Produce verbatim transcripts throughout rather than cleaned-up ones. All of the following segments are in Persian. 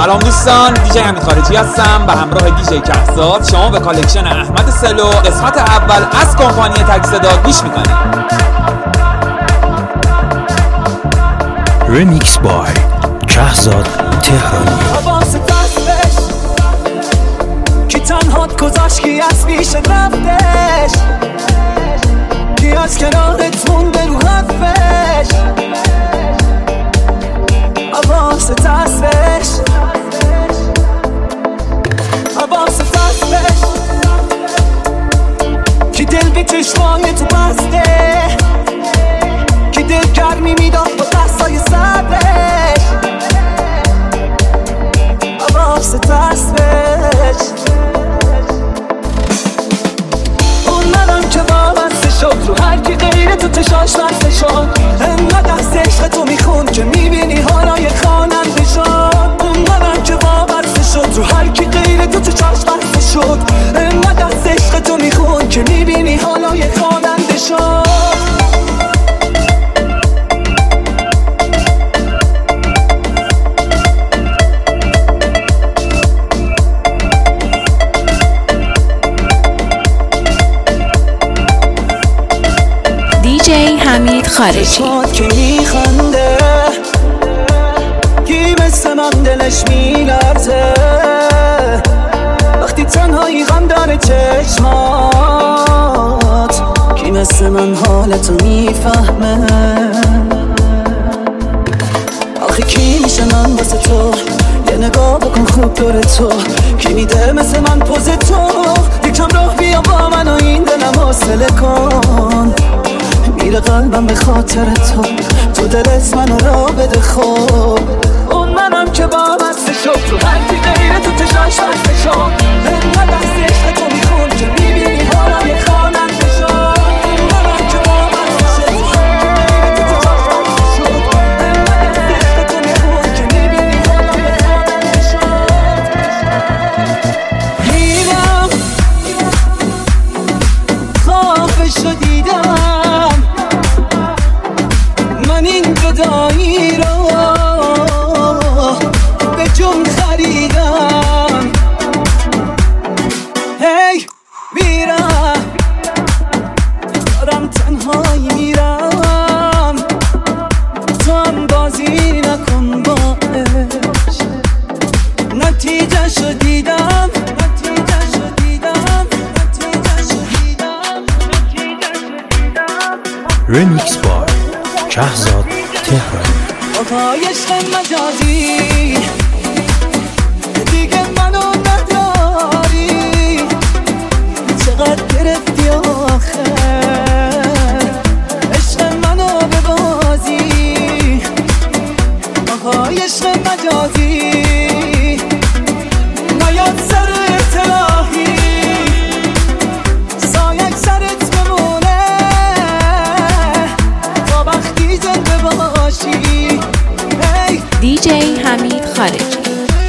سلام دوستان، دیجی حمید خارجی هستم به همراه دیجی کهزاد. شما به کالکشن احمد سلو قسمت اول از کمپانی تک صدا گوش میکنید. ریمیکس بای کهزاد تهرانی. حواست دستش کی تنهات گذاشت، کی از پیش رفتش، کی از کنارت مونده رو حرفش. حواست دستش حواست دستش کی دل بی چشمای تو بسته، کی دل گرمی میداد با دستای سردش. حواست دستش اون منم که وابسته شد رو هر کی غیر تو چشاش بسته شد. انقدر از عشق تو میخون که میبینی حالای خواننده شد. اون منم که وابسته شد رو هر کی غیر تو چشاش بسته شد. انقدر از عشق تو میخون که میبینی حالای خواننده شد. دیجی حمید خارجی. چشمات که میخنده کی مثل من دلش میلرزه، وقتی تنهایی غم داره چشمات. کی مثل من حالتو میفهمه، آخه کی میشه من واسه تو یه نگاه بکن خوب داره تو. کی میده مثل من پوز تو، یکم راه بیا با من و این دلم حوصله کن. میره قلبم به خاطر تو، تو دلت منو را بده خوب. اون منم که با بسته شد رو هر کی غیر تو تشاش بسته شد. انقدر از عشق تو میخون که میبینی حالای خواننده شد. اون منم که با بسته شد رو هر کی غیر تو تشاش بسته شد. انقدر از عشق تو میخون که میبینی حالای خواننده شد. میرم خوابشو دیدم من این جدایی رو به جون خریدم. هی میرم دارم تنهایی میرم، تو هم بازی نکن با عشق. نتیجه شو دیدم نتیجه شو دیدم نتیجه شو دیدم نتیجه شو دیدم. ریمیکس بای کهزاد تهرانی. آقای عشق مجازی دیگه منو نداری، چقدر گرفتی آخه عشق منو به بازی. آقای عشق مجازی نیاد سر اطلاحی، سایک سرت بمونه تا وقتی زنده باشی. دیجی حمید خارجی.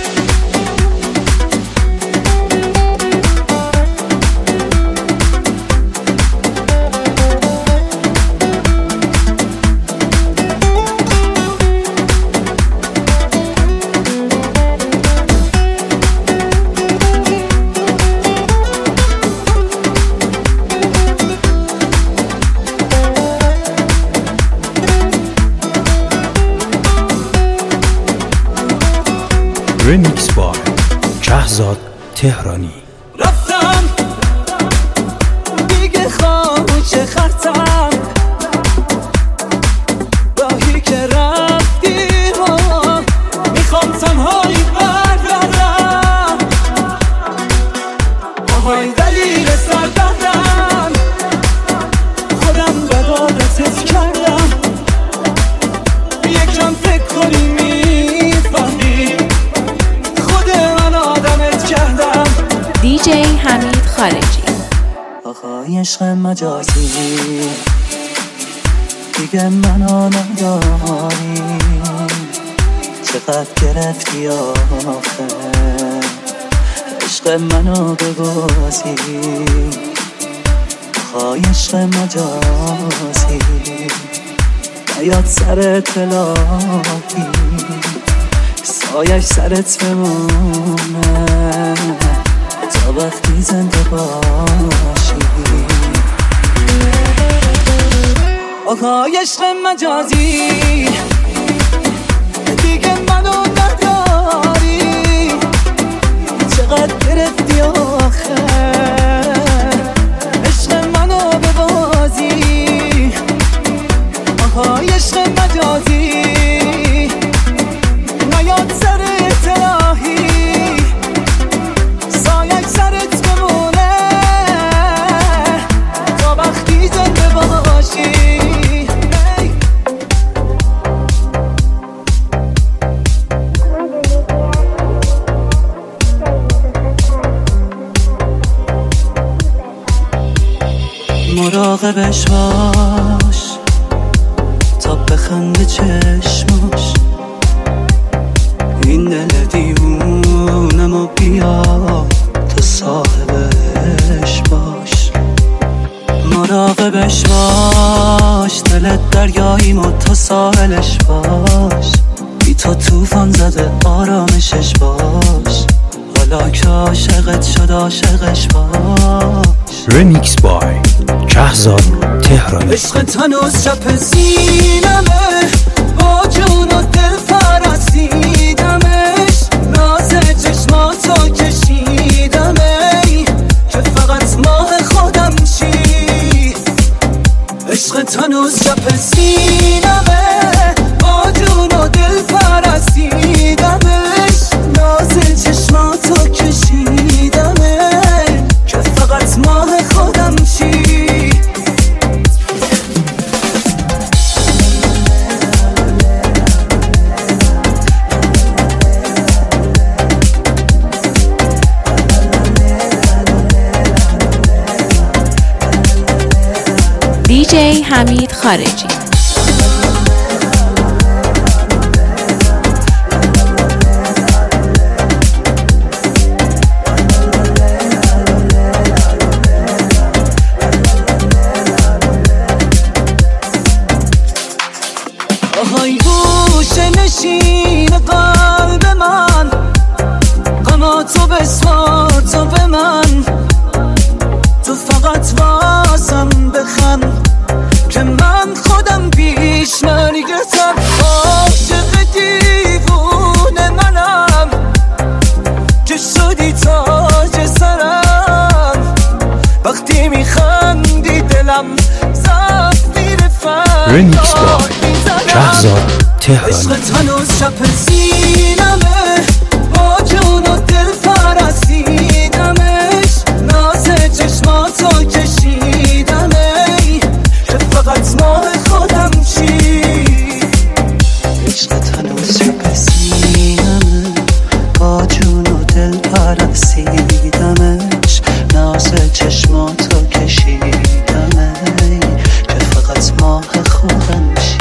ریمیکس بای کهزاد تهرانی. رفتم دیگه خاموش خرتم، راهی که رفتی رو میخوام تنهایی بردارم. آهای دلیل سر دادم خودم بدالتت کردم، یکم فکر کنی میفهمی خود من آدمت کردم. دیجی حمید خارجی. آقای عشق مجازی دیگه منو نداری، چقدر گرفتی آخه عشق منو ببازی. آقای عشق مجازی نیاد سر اطلاعی، سایش سرت بمونه تا وقتی زنده باشی. آهای عشق مجازی دیگه منو نداری، چقدر گرفتی آخه عشق منو ببازی. آهای عشق مجازی نیاد سر اطلاحی، سایک سرت بمونه تا وقتی زنده باشی. مراقبش باش تا بخنده چشماش، این دل دیوونم و بیا تو صاحبش باش. مراقبش باش دلت دریاییم و تو ساحلش باش، بی تو توفان زده آرامشش باش، حالا که عاشقت شد عاشقش باش. رمیکس بای شهزاد تهرانی. عشقت هنوز چپ سینمه، با جون و دل فرستیدمش، ناز چشماتو کشیدمه که فقط ماه خودم چی. عشقت هنوز چپ سینمه، با جون و دل فرستیدمش، ناز چشماتو کشیدمه که فقط ماه خودم چی. دیجی حمید خارجی. آهای گوشه نشین قلب من، غماتو بسواتو به من، تو فقط واسم بخند که من خودم پیش مرگتم. عاشق دیوونه منم که شدی تاج سرم، وقتی میخندی دلم زفیر فن. رمیکس بای شهزاد تهرانی. عشقت هنوز چپ سینمه، با جون و دل فرستیدمش، ناز چشماتو کشیدمه که فقط ماه خودم چی. عشقت هنوز چپ سینمه، با جون و دل فرستیدمش، ناز چشماتو کشیدمه که فقط ماه خودم چی.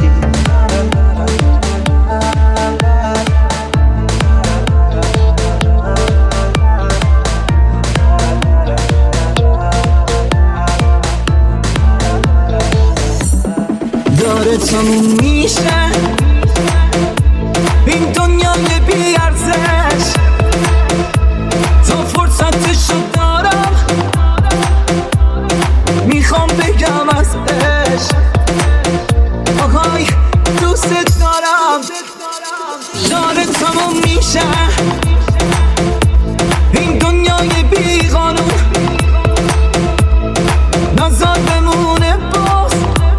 داره تموم میشه این دنیای بی ارزش، تا فرصتشو دارم میخوام بگم از عشق. آهای دوست دارم، داره تموم میشه این دنیای بی قانون، نزار بمونه باز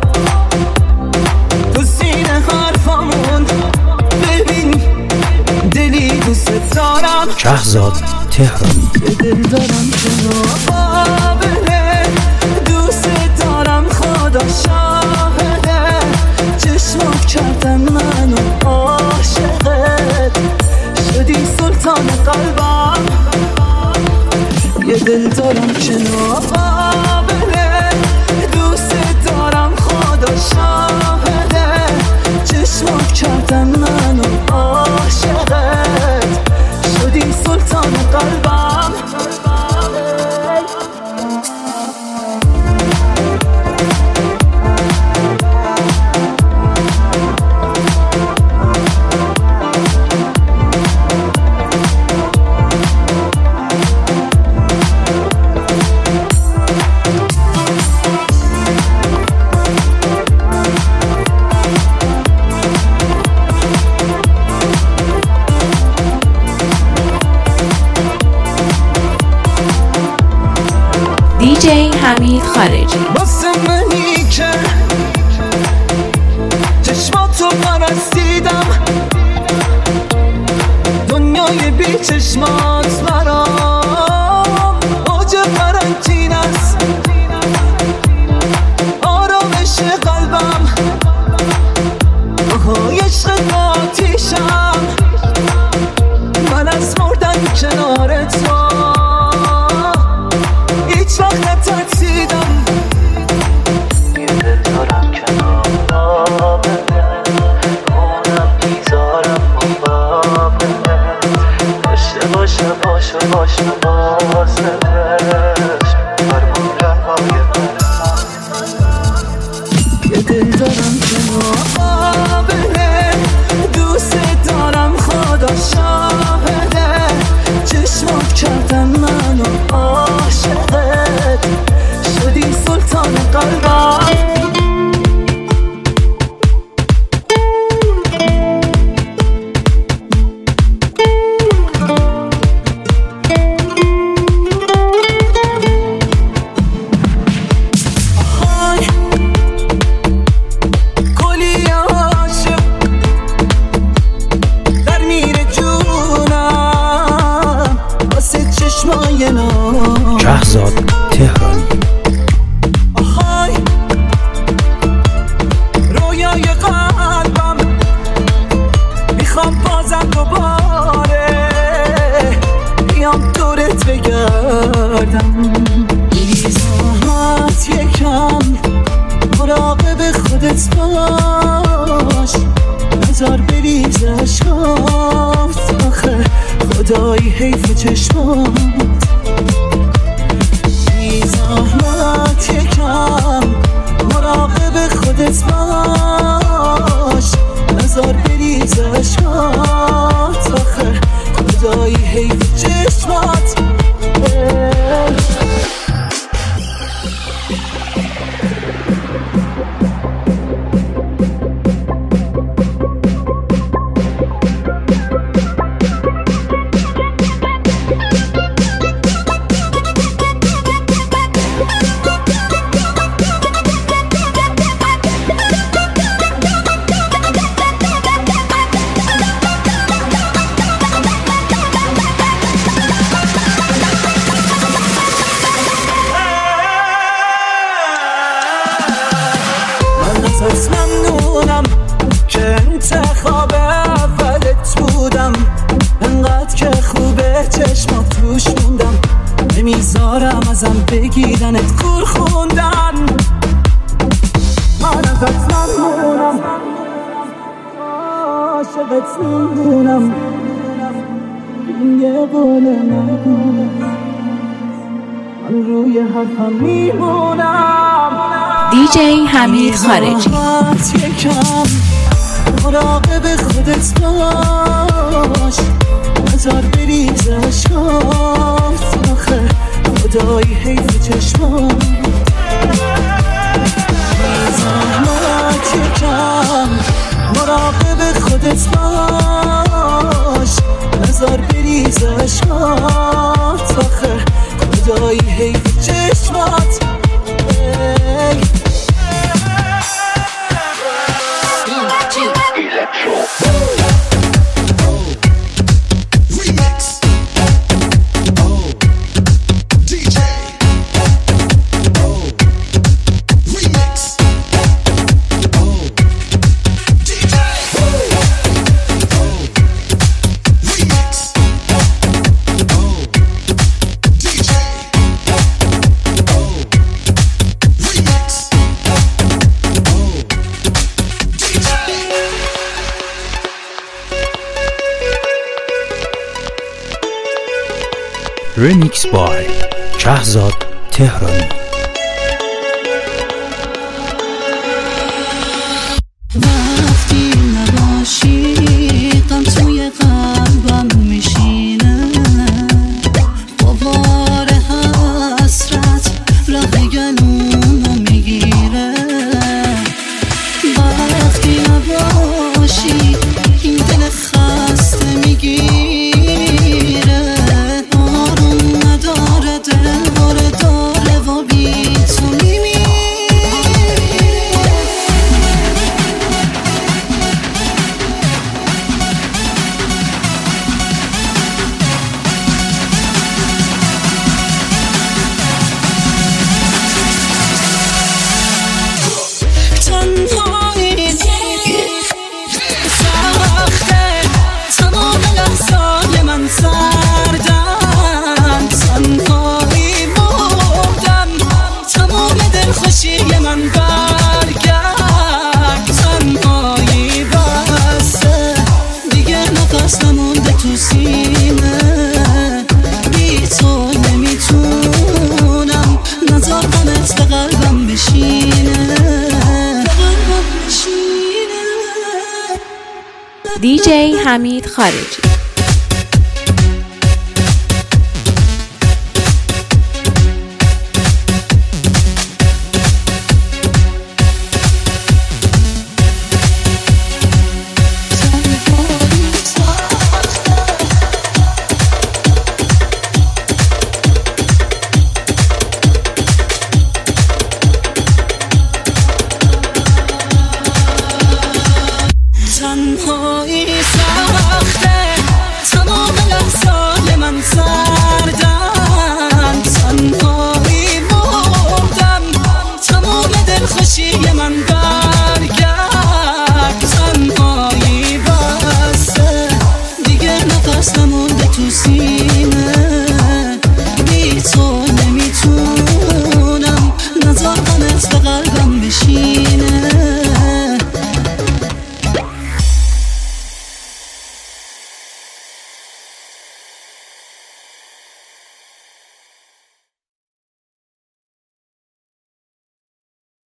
تو سینه حرفامون. ببین دلی دوست دارم، شهزاد تهرانی. دل دارم که نابابله، دوست دارم خدا شاهده، چشمات کردن منو عاشقت، شدی سلطان قلبم. یه دل دارم که نابابله، دوست دارم خدا شاهده، چشمات کردن منو عاشقت، شدی سلطان قلبم. خارجی. واسه منی که چشماتو پرستیدم، دنیای بی چشمات برام اوج قرنطینه است، آرامش قلبم آهای عشق آتیشم، من از مردن کنار تو هیچ وقت نترسیدم. یه دل دارم کنارمه، اونم میذارم مقابلت، باشه باشه باشه باشه واسهش فرمون های من. یه دل دارم کنارمه، دوست دارم خدا شاهده، چشمات کردن منو عاشقت، شدی سلطان قلبم. شهزاد تهرانی. آهای رویای قلبم، میخوام بازم دوباره بیام دورت بگردم، بی زحمت یکم مراقب خودت باش، نظر بریز اشکات، آخه خدایی حیف چشمات، بی زحمت یکم مراقب خودت باش، نظر بریز اشکات، آخه خدایی حیف چشمات. از ممنونم که انتخاب اولت بودم، انقدر که خوبه چشمات توش موندم، نمیذارم ازم بگیرنت کور خوندن. من ازت ممنونم، عاشقت میمونم، یه قول نگونم، من روی حرفم میمونم. دیجی حمید خارجی. یکم مراقب خودت باش، نظر بریز اشکات، آخه خدایی حیف چشمات، بی زحمت یکم مراقب خودت باش، نظر بریز اشکات، آخه خدایی حیف چشمات. Remix by شهزاد تهرانی. وقتی نباشی غم توی قلبم میشینه، غبار حسرت راه گلومو میگیره، وقتی نباشی این دل خسته میگیره، آروم نداره دل باره داره و بی تو میمیره. دیجی حمید خارجی. تنهایی سخته تمام لحظات من سخت